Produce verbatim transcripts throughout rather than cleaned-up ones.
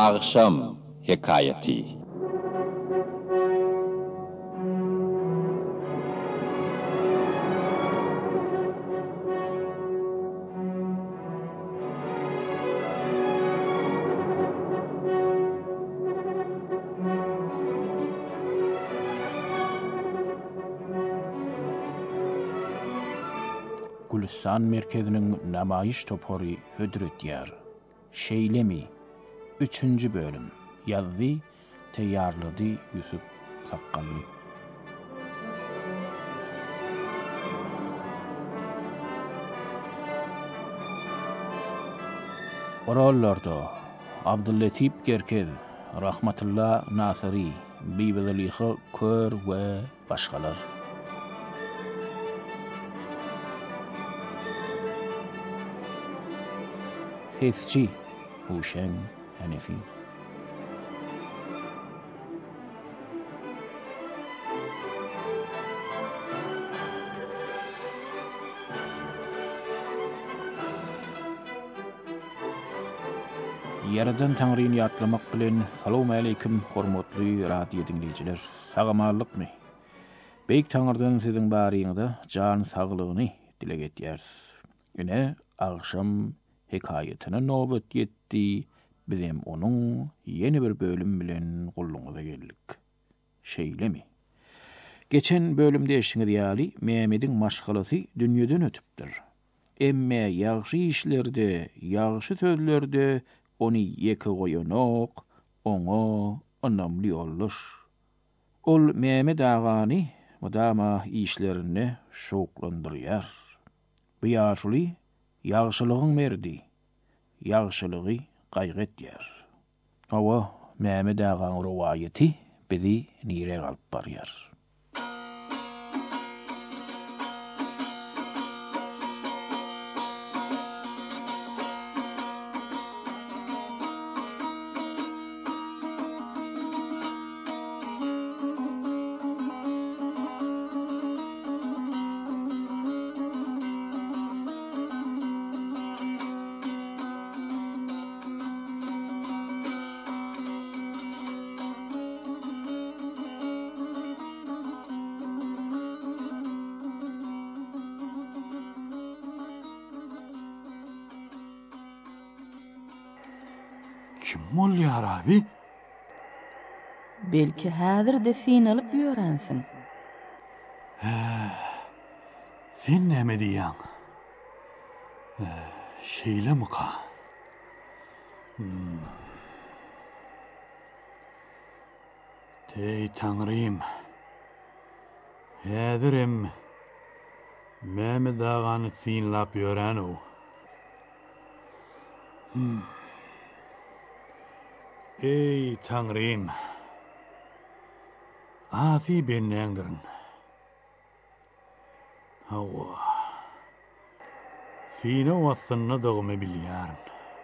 Akşam Hikayeti. Gülistan merkezinin namayiş toporu hödretýär. Şeýlemi üçüncü bölüm. Yazdy, teýýarlady Ýusuf Sakkally. Orallarda Abdulletip Gerkez, Rahmatullah Nasiri, Bibi Kör we başgalar. Sesçi Huşen Hanefi. Yaradan Taňryny ýatlamak bilen Salamu aleýkum hormatly radio dinleýijiler. Sagamalykmy? Beýik Taňrydan siziň baryňyzda jan saglygyny dileg etýär. Ine akşam hikayetine nöbet yetti. Bizim onun yeni bir bölüm bilen gulluňyza geldik. Şeýlemi? Geçen bölümde eşiňiz ýaly Mehmediň maşgalasy dünýeden ötüpdir. Emme ýagşy işlerde, ýagşy sözlerde onu ýeke goýanak, oňa anamly olur. Ol Mehmed agany mudama işlerini şoklandyrýar. Bu ýaşly ýagşylygyň merdi, ýagşylygy gaýretýär. Awa Mehmed agaň rowaýaty bizi nire alyp barýar. Kim bolýar abi? Belki häzir de sen alyp ýörensiň. Sen näme diýäň? Şeýlemi ka? Hmm. Tey Taňrym. Häzirim Mehmed agany sinlap ýörenw. Hmm. Ey Taňrym. Afi benäňdirin. Hawa. Sine wasyny dogymy bilýärin.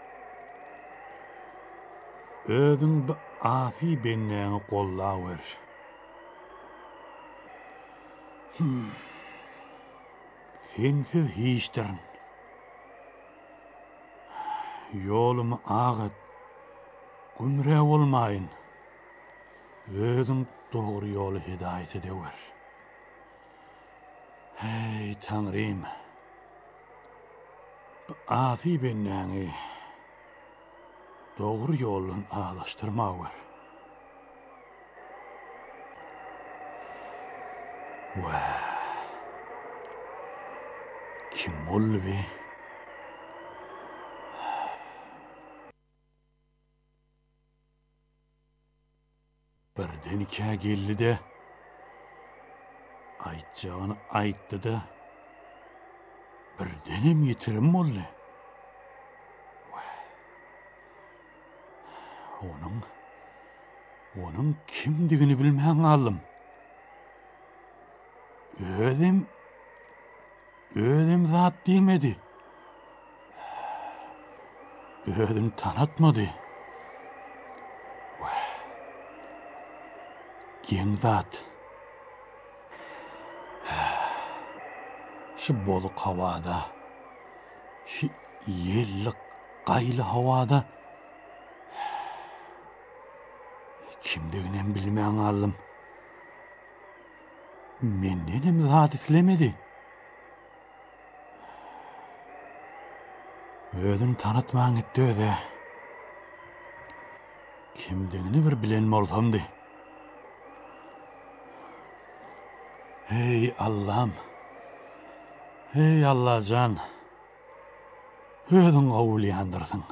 Ödüň bu afi benäňi gollawer. Hmm. Sensiz hiçdirin. Ýolumy agat. Gümre olmayın. Özüm doğru yolu hidayet edever. Hey Taňrym. Afi benäňi doğru yolun ağlaştırmawer. Wa. Kim bolby? Birden iki geldi de aýtjagyny aýtdy da birdenem ýetirim boldy. Onuň onuň kimdigini bilmän alym. Ödüm ödüm zat diýmedi. Ödüm tanatmady. Kim zat? Şu boluk havada, şu yellik qaylı havada Kimdiginem bilmeň alym. Mendenem zat islemedi. Özüm tanıtmaň etdi öze. Kimdigini bir bilen bolsamdy. Hey Allah'ım. Hey Allah'can. Özün gavul yandırsın.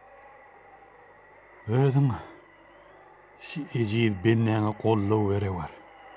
Özün şi ejid bennäňe gollaw bere var.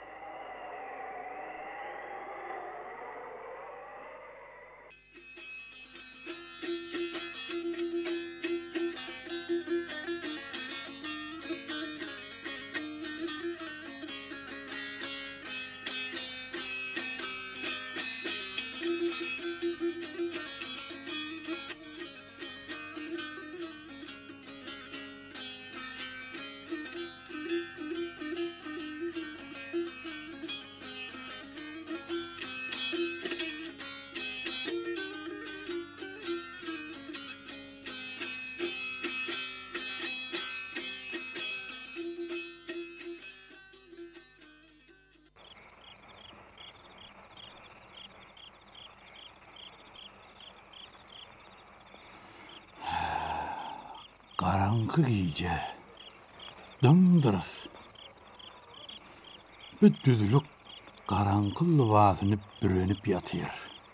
Garaňky gije. Dımdırys. Büttüzülük garaňky libasyny bürenip ýatyr.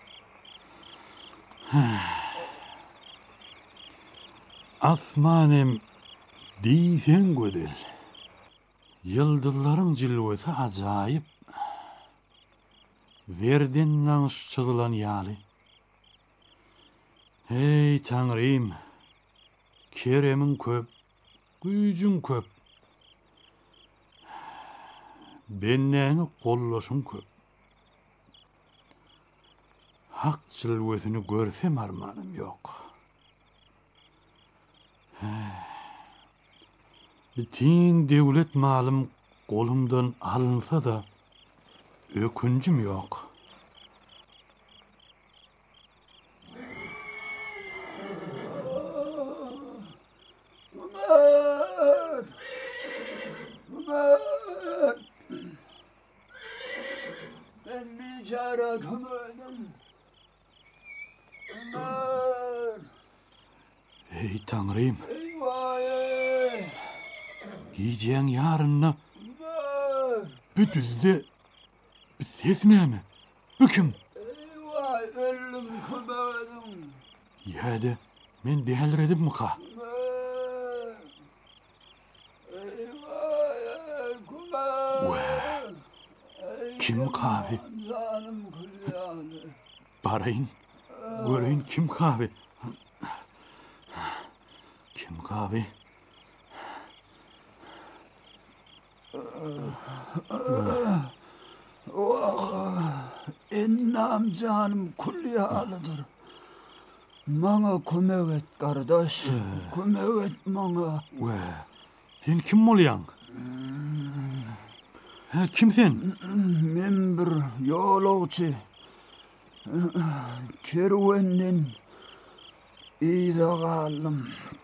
Asmanem diýsen gödel. Yıldızlaryň jilwesi ajaýyp. Verdennaň çygylan ýaly. Hey Taňrym. Keremin köp, güýjüň köp. Bennäňi gollaşyň köp. Hak jilwesini görsem armanym ýok. Bütün dewlet malym golumdan alınsa da ökünjüm ýok. Ben nicara kömödüm. Ömer. Ey Taňrym. Eyvah. Giyeceğin yarınna Ömer. bütüzde bir ses näme? Bu kim? Eyvah öldüm kömödüm. Ýa-da men dälredim mi ka? Ömer. Eyvah kömödüm. Kim kahve? Canım kulyanı. Barayın, göreyim kim kahve? Kim kahve? Oh, ennam canım kulyalıdır. Bana kömek et kardeş, kömek et bana. Ve, sen kim bolýan? Ha, kim sen? Men bir ýolagçy. Kerwenden ýa galym.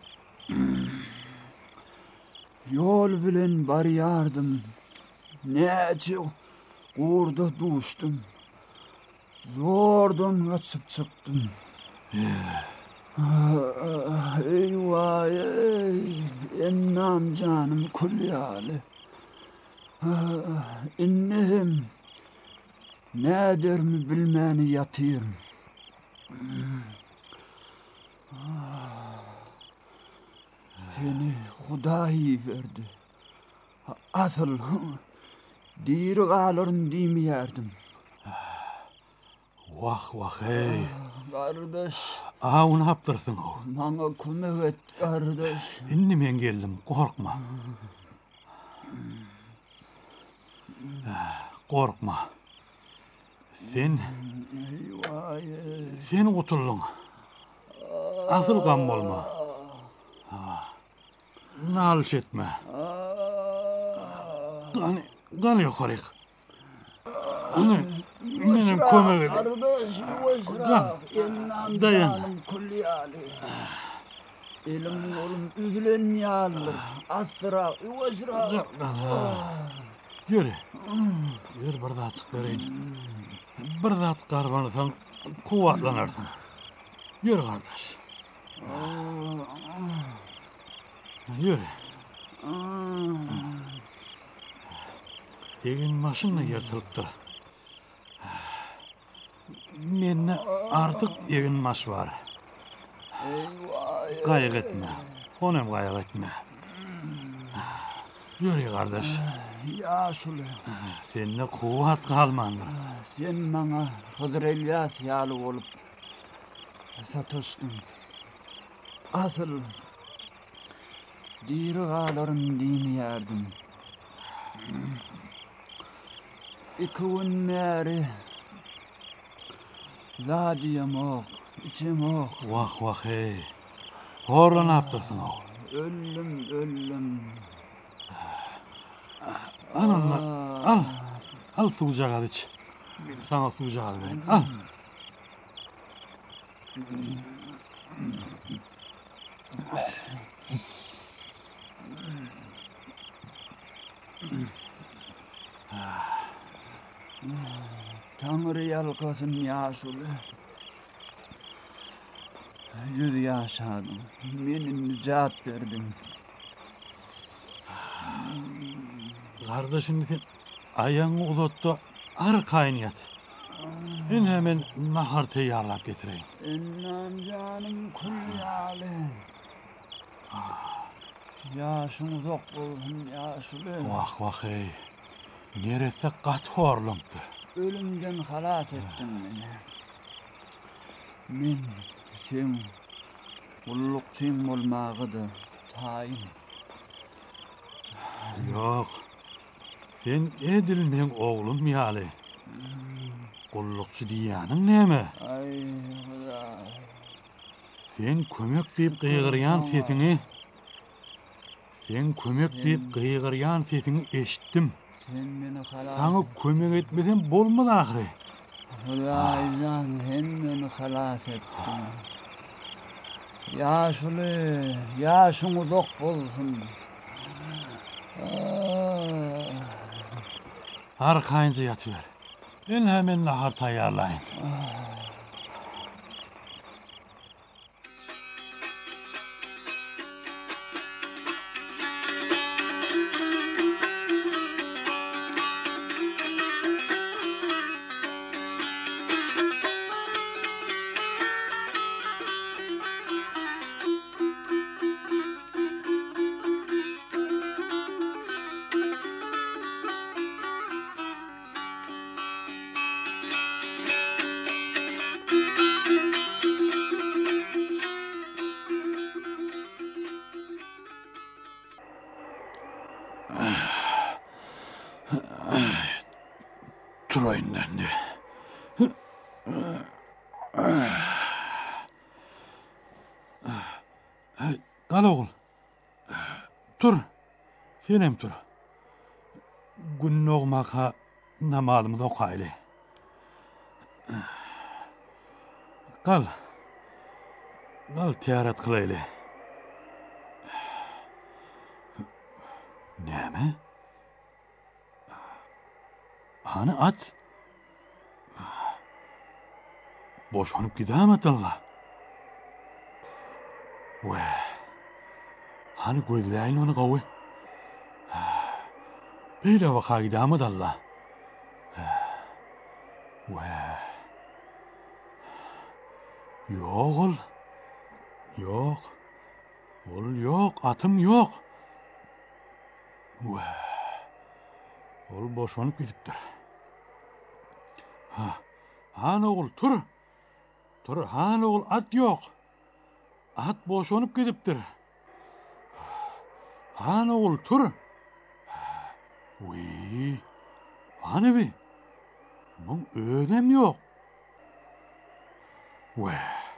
Yol bilen barýardym. Näçe gurda duşdum. Zordan gaçyp çykdym. Eyvah, ey, ennam canım kulyaly. İnnem nädermi bilmäni ýatyr. Seni Hudaý berdi. Asıl diri galaryn diýmeýärdim. Vah vah hey. Kardeş, Aa, onu haptırsın o. bana kömek et kardeş. Inni men geldim, korkma. Korkma. Sen, Eyvah, ey. sen kutuldun. Asıl gam bolma. Nalış etme. Gani, gani yokarik. Gani, benim kömek edin. Kardeş, yuvasrak, ennam Dayan. canım kulyaly. Elim olum üzülen yağılır. Astıra, yuvasıra. Yürü. Yürü bir daha çık vereyim. Bir daha karbanırsan kuvvetlanırsın. Yürü kardeş. Yürü. Egin maşınla yertilipdir. Menne artık egin maş var. Kayık etme. Onem kayık etme. Yürü kardeş. Yaşlı. Seninle kuvvet kalmandır. Sen bana Hıdır Elyas yağlı olup satıştın. Asıl diri ağların dini yardım. İki gün meri zadiyem ok, içim ok. Vah vah hey. Orla ne yaptırsın o? Öllüm, öllüm. Al onu, al. Al sucak al iç. Sana sucak al vereyim. Al. Tanrı yalkasın yaşlı. Yüz yaşadım. Benim nicat verdim. Kardeşim sen ayağını uzattı. Arkayın yat. Ben hemen nahar teyarlap getireyim. Ennem canım kul yâli. Yaşın uzak olsun yaşlı. Vah vah hey. Neresi kat horlumdur. Ölümden halas ettin beni. Men sen kullukçuyum olmağıdı tayin. Yok. Sen edilmen oğlum yali. Kullukçu diyanın neme? Ay Huday. Sen kömek deyip kıygıryan sesini Sen kömek deyip kıygıryan sesini eşittim. Sen beni halas Sana kömek etmesen bolmadı ahire. Huday can sen beni halas ettin. Yaşlı, yaşın uzak olsun. Arkayınca yatıver. Ben hemen nahar tayarlayın. Turayın dendi. Kal oğul. Tur. Senem tur. Günün oğmaka namazımızı okaylı. Kal. Kal tiyaret kılaylı. Neme? Hani at? Boşanıp gidemet Allah. Ve hani gözleyin onu kavı. Böyle vaka gidemet Allah. Ve yok ol. Yok. Ol yok. Atım yok. Ve ol boşanıp gidiptir. Ha, han oğul tur. Tur, han oğul at yok. At boşanıp gidiptir. Han oğul tur. Uy, hani bi? Bunun ödem yok. Ve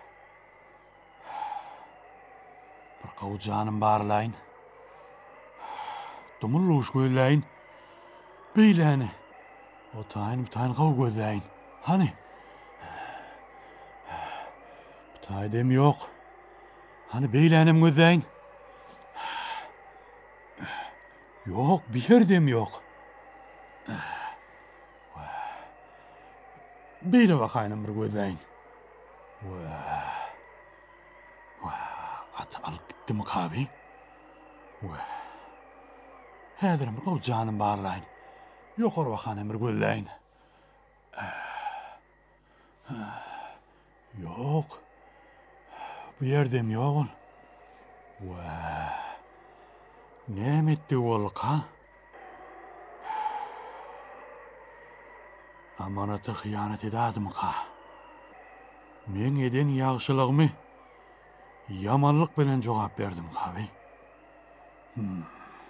bir kavucanım barlayın. Dumulluş gözleyin. Beyleni. O tayin bir tayin kavu gözleyin. Hani? Bir taydem yok. Hani beylenim gözleyin. Yok, bir yerdem yok. Beyle bakayım bir gözleyin. At alıp gitti mi kabi? Hedirem bir canım bağırlayın. Yok or bakayım bir gözleyin. Yok. Bir yerdem yok. Ne etti oğluk ha? Amanatı hıyanet edadım ka. Men eden yağışılığımı yamanlık bilen cevap verdim kabi. Hmm.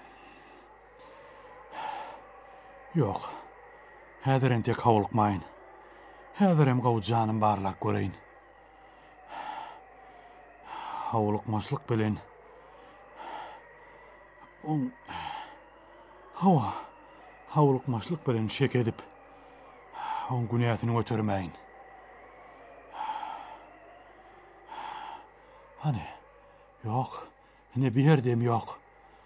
Yok. Hedirem tek havulukmayın. Hedirem gav canım barlak göreyin. Havulukmaşlık bilen on hava havulukmaşlık bilen şek edip on güneyatını götürmeyin. Hani yok, ne bir yerdem yok.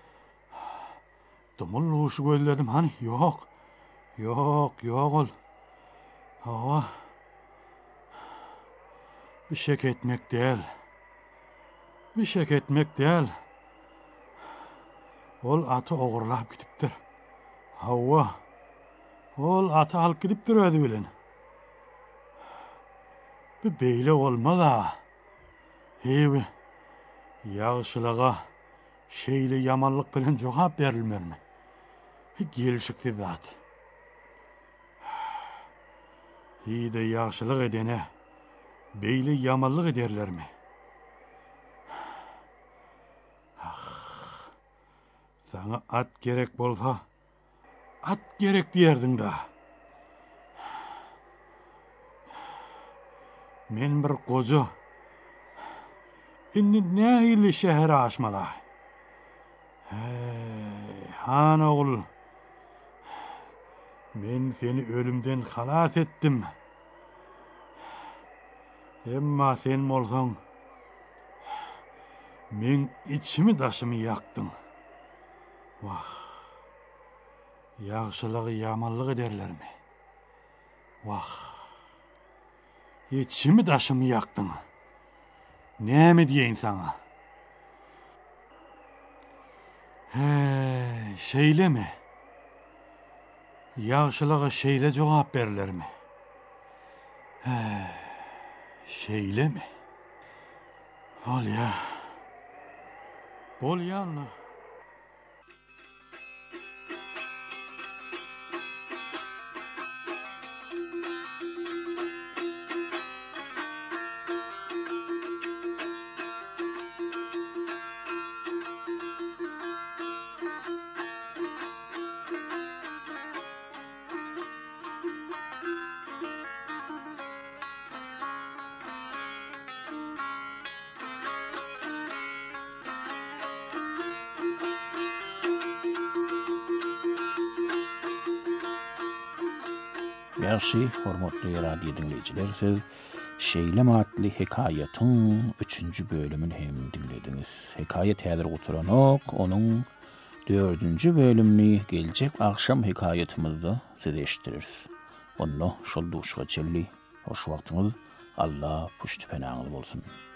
Dumul uşu gözledim hani yok. Yok, yok ol. Hava bir şek etmek değil. Bir şek etmek değil. Ol atı oğurlap gidiptir. Hava. Ol atı alıp gidiptir ödü bilen. Bir beyle olma da. Hevi. Yağışılığa şeyli yamanlık bilen cevap verilmer mi? Gelişikli zat. Hide yağışılık edene beyli yamanlık ederler mi? Sana at gerek bolsa, at gerek diyerdin da. Men bir koca, inni nehili şehre aşmala. Hey, han oğul, men seni ölümden halat ettim. Emma sen bolsan, men içimi taşımı yaktın. Vah, yağışılığı yamanlık ederler mi? Vah, içimi taşımı yaktın. Ne mi diyeyim sana? He, şeyle mi? Yağışılığı şeyle cevap verirler mi? He, şeyle mi? Bol ya. Bol ya Allah. Merci, hormatly radio dinleyiciler. Siz Şeýlem adly hekaýatyň üçünji bölümini hem dinlediniz. Hekaýat häzir oturanok, onuň dördünji bölümini geljek akşam hekaýatymyzda siz eşitdiririz. Onu şol duşga çelli, hoş wagtyňyz Allah puşty penaňyz bolsun.